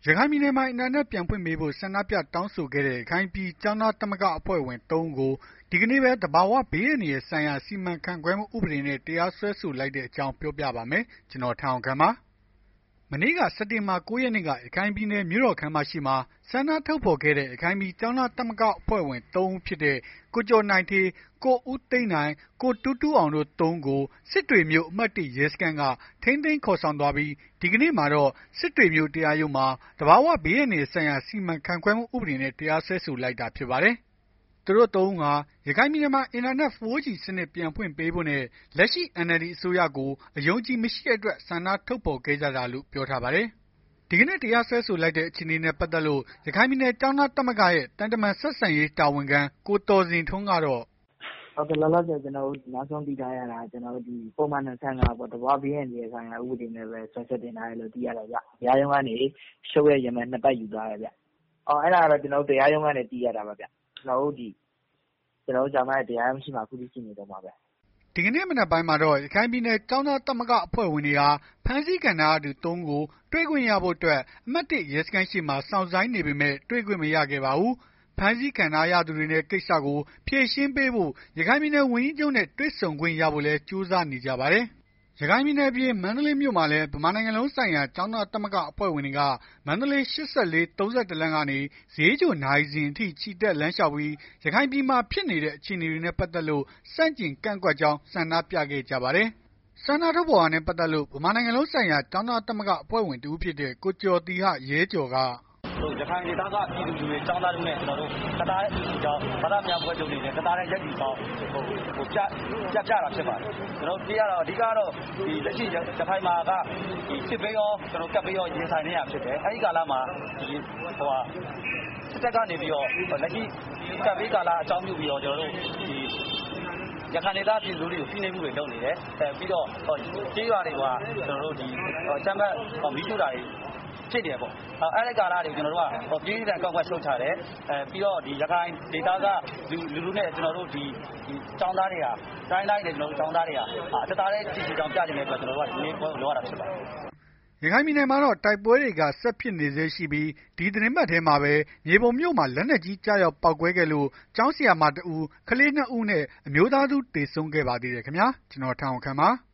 ရခိုင်ပြည်နယ်မှာအင်တာနက်ပြန်ဖွင့်ပေးဖို့ဆန္ဒပြတောင်းဆိုခဲ့တဲ့ရခိုင်ပြည်ကျောင်းသားသမဂ္ဂအဖွဲ့ဝင် ၃ ဦးကိုဒီကနေ့ပဲသဘာဝဘေးအန္တရာယ်ဆိုင်ရာစီမံခန့်ခွဲမှုဥပဒေနဲ့တရားစွဲဆိုလိုက်တဲ့အကြောင်းပြောပြပါမယ်။ကျွန်တော်ထအောင်ခန့်ပါ။မနေ့ကစက်တင်ဘာ 9 ရက်နေ့ကရခိုင်ပြည်နယ်မြို့တော်ခမ်းမရှိမှာဆန္ဒထုတ်ဖော်ခဲ့တဲ့ရခိုင်ပြည်ကျောင်းသားသမဂ္ဂအဖွဲ့ဝင် ၃ ဦးဖြစ်တဲ့ကိုကျော်နိုင်ထေး၊ကိုဦးသိန်းနိုင်၊ကိုတူးတူးအောင်တို့ ၃ ဦးကိုစစ်တွေမြို့အမှတ် 1 ရဲစခန်းကထိန်းသိမ်းခေါ်ဆောင်သွားပြီးဒီကနေ့မှာတော့စစ်တွေမြို့တရားရုံးမှာတဘာဝဘေးအန္တရာယ်ဆိုင်ရာစီမံခန့်ခွဲမှုဥပဒေနဲ့တရားစွဲဆိုလိုက်တာဖြစ်ပါတယ်။သူတို့ ၃ ဦးဟာရခိုင်ပြည်နယ်မှာအင်တာနက် 4G စနစ်ပြန်ဖွင့်ပေးဖို့နဲ့လက်ရှိ NLD အစိုးရကိုအယုံကြည်မရှိတဲ့အတွက်ဆန္ဒထုတ်ဖော်ခဲ့ကြတာလို့ပြောထားပါတယ်။ဒီကနေ့တရားစွဲဆိုလိုက်တဲ့အခြေအနေနဲ့ပတ်သက်လို့ရခိုင်ပြည်နယ်ကျောင်းသားသမဂ္ဂရဲ့တန်တမန်ဆက်ဆံရေးတာဝန်ခံကိုတော်စင်ထွန်းကတော့ဟုတ်ကဲ့လောလောဆယ်ကျွန်တော်တို့နောက်ဆုံးသိထားရတာကျွန်တော်တို့ဒီပုံမှန်25ပေါ့တဘာဘေးရန်ကြီးဆိုင်ရာဥပဒေနဲ့ပဲဆွဲချက်တင်ထားရလို့သိရတော့ဗျ။တရားရုံးကနေရှုပ်ရရမယ်2ပတ်ယူသွားတယ်ဗျ။အဲ့ဒါကတော့ကျွန်တော်တို့တရားရုံးကနေသိရတာပါဗျ။ကျွန်တော်တို့ဂျာမန်ရဲ့တရားရုံးရှိမှခုထိရှိနေတော့မှာပဲဒီကနေ့မနက်ပိုင်းမှာတော့ရခိုင်ပြည်နယ်ကျောင်းသားသမဂ္ဂအဖွဲ့ဝင်တွေဟာဖမ်းဆီးခံထားရသူ 3 ဦးကိုတွေ့ခွင့်ရဖို့အတွက်အမှတ် 1 ရဲစခန်းရှိမှာစောင့်ဆိုင်းနေပေမဲ့တွေ့ခွင့်မရခဲ့ပါဘူး။ဖမ်းဆီးခံထားရသူတွေနဲ့ကိစ္စကိုဖြေရှင်းပေးဖို့ရခိုင်ပြည်နယ်ဝန်ကြီးချုပ်နဲ့တွေ့ဆုံခွင့်ရဖို့လည်းကြိုးစားနေကြပါတယ်။ရခိုင်ပြည်နယ်ပြည်မန္တလေးမြို့မှာလည်းဗမာနိုင်ငံလုံးဆိုင်ရာကျောင်းသားသမဂ္ဂအဖွဲ့ဝင်တွေကမန္တလေး84-31 လမ်းကနေဈေးချိုနာရီစဉ်အထိချီတက်လမ်းလျှောက်ပြီးရခိုင်ပြည်မှာဖြစ်နေတဲ့အခြေအနေတွေနဲ့ပတ်သက်လို့စန့်ကျင်ကန့်ကွက်ကြောင်းဆန္ဒပြခဲ့ကြပါတယ်။ဆန္ဒထုတ်ဖော်တာနဲ့ပတ်သက်လို့ဗမာနိုင်ငံလုံးဆိုင်ရာကျောင်းသားသမဂ္ဂအဖွဲ့ဝင်တဦးဖြစ်တဲ့ကိုကျော်တီဟရဲကျော်ကရခိုင်ဒေသကပြည်သူတွေကျောင်းသားတွေနဲ့ကျွန်တော်တို့ကတားတဲ့အကြောင်းဘာသာများဖွဲ့ချုပ်နေတယ်ကတားတဲ့ရက်ကြီးဆောင်ပြတာဖြစ်ပါတယ်ကျွန်တော်သိရတော့အဓိကတော့ဒီလက်ရှိရခိုင်မှာကဒီစစ်ဘေးရောကျွန်တော်ကပ်ဘေးရောရင်ဆိုင်နေရဖြစ်တယ်အဲဒီကာလမှာဒီစစ်တပ်ကနေပြီးတော့လက်ရှိကပ်ဘေးကာလအကြောင်းပြုပြီးတော့ကျွန်တော်တို့ဒီရခိုင်ဒေသပြည်သူတွေကိုဖိနှိပ်မှုတွေလုပ်နေတယ်ပြီးတော့ကြေးရွာတွေကကျွန်တော်တို့ဒီစမ်းမတ်မီးရှို့တာတွေဖြစ်တယ်ပေါ့အဲ့ဒီကာလတွေကျွန်တော်တို့ကပြည်သူ့ကောက်ကွက်ရှုတ်ချတယ်ပြီးတော့ဒီရခိုင်ဒေသကလူနဲ့ကျွန်တော်တို့ဒီចောင်းသားတွေဟာတိုင်းတိုင်းနဲ့ကျွန်တော်တို့ចောင်းသားတွေဟာတသားတဲ့ကြီးကြောင်ပြနေတဲ့အတွက်ကျွန်တော်တို့ကဒီနေ့ပွဲလောက်ရတာဖြစ်ပါတယ်ရခိုင်ပြည်နယ်မှာတော့တိုက်ပွဲတွေကဆက်ဖြစ်နေသေးရှိပြီးဒီသတင်းပတ်ထဲမှာပဲမြေပုံမြို့မှာလက်နက်ကြီးကြားရောက်ပောက်ကွဲခဲ့လို့ကျောင်းဆရာမ2ဦးကလေး2ဦးနဲ့အမျိုးသား2ဦးသေဆုံးခဲ့ပါသေးတယ်ခင်ဗျာကျွန်တော်ထောင်ခမ်းပါ